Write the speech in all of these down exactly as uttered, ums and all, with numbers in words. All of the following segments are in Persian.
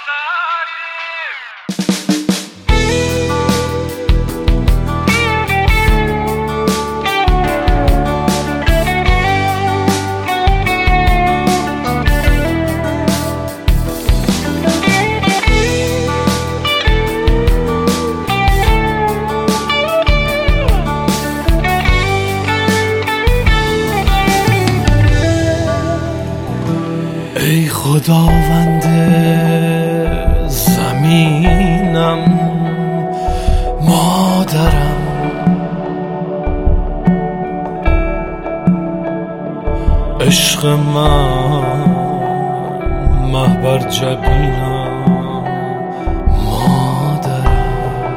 ای خداوند زمینم مادرم، عشق من محبر جبینم مادرم،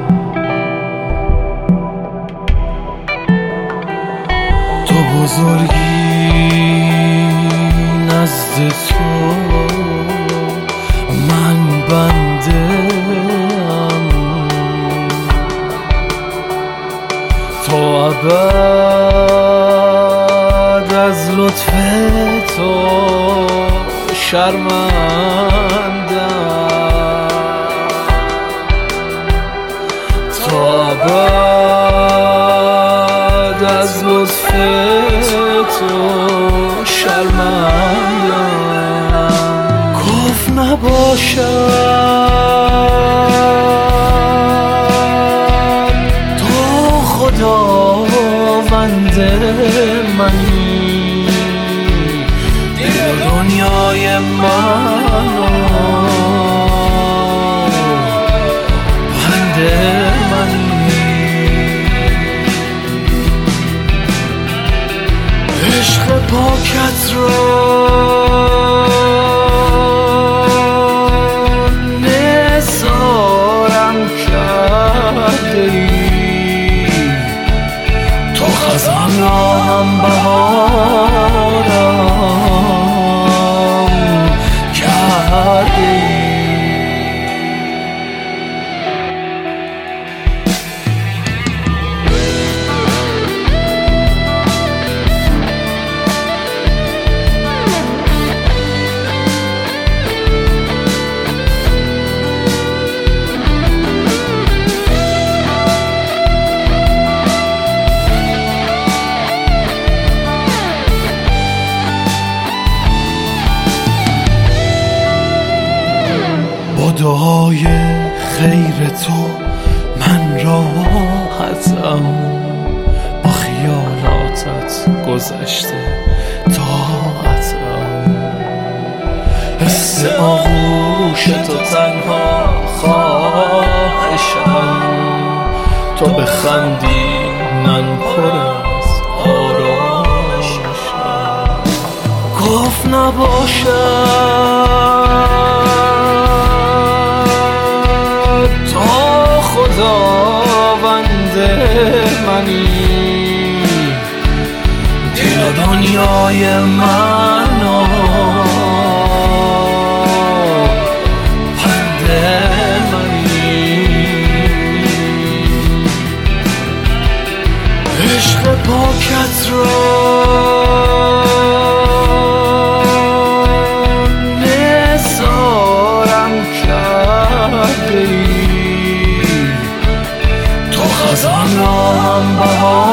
تو بزرگی نزد تو من بنده ام، تو ابد از لطف تو شرمندم، تو ابد از لطف تو شرمندم. کف نباشم تو خداوند منی، دل و دنیای منو بنده منی، عشق پاکت را نثارم کرده ای، تو خزان را هم بهارم کرده ای. با دعای خیر تو من راحتم، با خیالاتت گذشته طاعتم، حس آغوش تو تنها خواهشم، تو بخندی من پر از آرامشم. کف نباشد تو خداوند منی، دل و دنیای منو بنده منی، عشق پاکت را نثارم کرده ای، تو خزان را هم بهار